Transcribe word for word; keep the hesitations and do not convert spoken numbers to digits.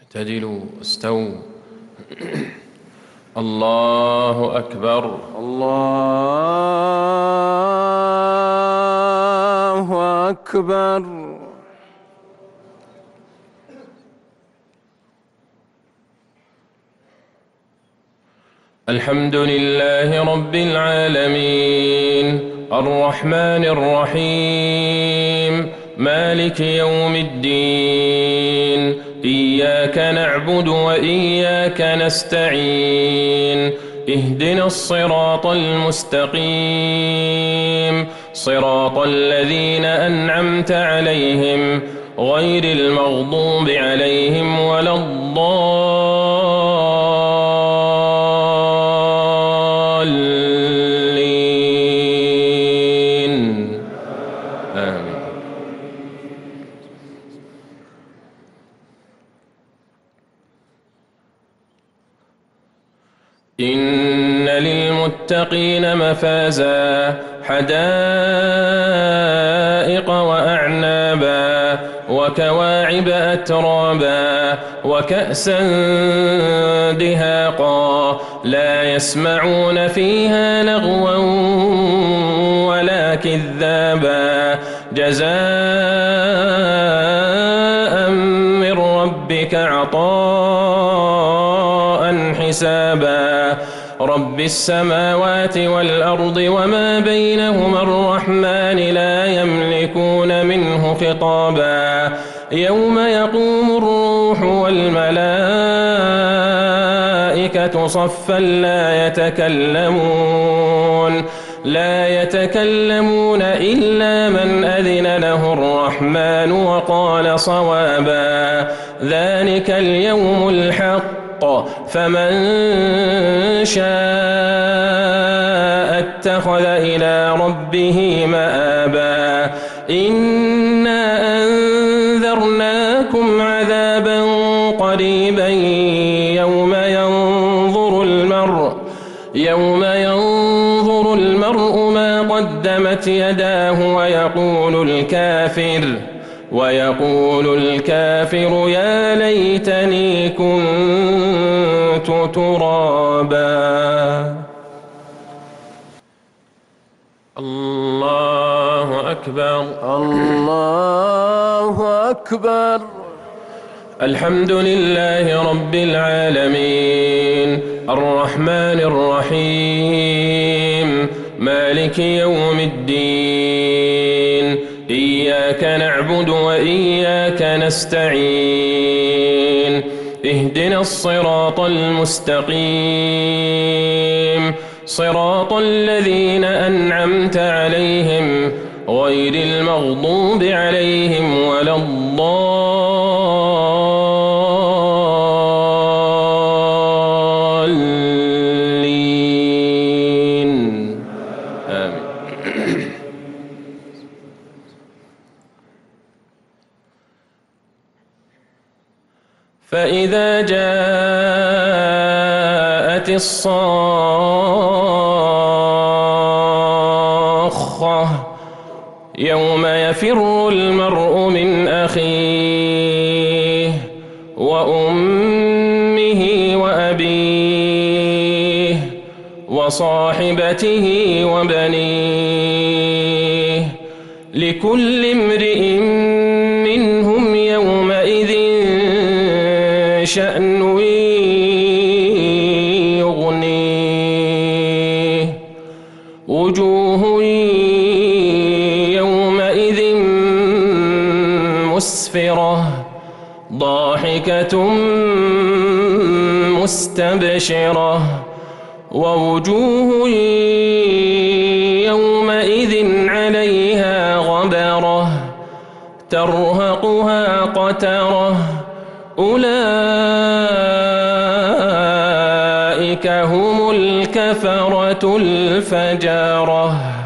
اعتدلوا استووا. الله أكبر. الله أكبر. الحمد لله رب العالمين الرحمن الرحيم مالك يوم الدين إياك نعبد وإياك نستعين اهدنا الصراط المستقيم صراط الذين أنعمت عليهم غير المغضوب عليهم ولا الضالين آمين. إن للمتقين مفازا حدائق وأعنابا وكواعب أترابا وكأسا دهاقا لا يسمعون فيها لغوا ولا كذابا جزاء من ربك عطاء حسابا رب السماوات والأرض وما بينهما الرحمن لا يملكون منه خطابا يوم يقوم الروح والملائكة صفا لا يتكلمون لا يتكلمون إلا من أذن له الرحمن وقال صوابا ذلك اليوم الحق فمن شاء اتخذ إلى ربه مآبا إنا أنذرناكم عذابا قريبا يوم ينظر المرء يوم ينظر المرء ما قدمت يداه ويقول الكافر ويقول الكافر يا ليتني كنت ترابا. الله أكبر. الله أكبر. الحمد لله رب العالمين الرحمن الرحيم مالك يوم الدين إياك نعبد وإياك نستعين اهدنا الصراط المستقيم صراط الذين أنعمت عليهم غير المغضوب عليهم ولا الضالين آمين. فإذا جاءت الصاخة يوم يفر المرء من أخيه وأمه وأبيه وصاحبته وبنيه لكل امرئ منهم يومئذ شأن يغنيه وجوه يومئذ مسفرة ضاحكة مستبشرة ووجوه يومئذ عليها غبرة ترهقها قترة أولئك هم الكفرة الفجرة.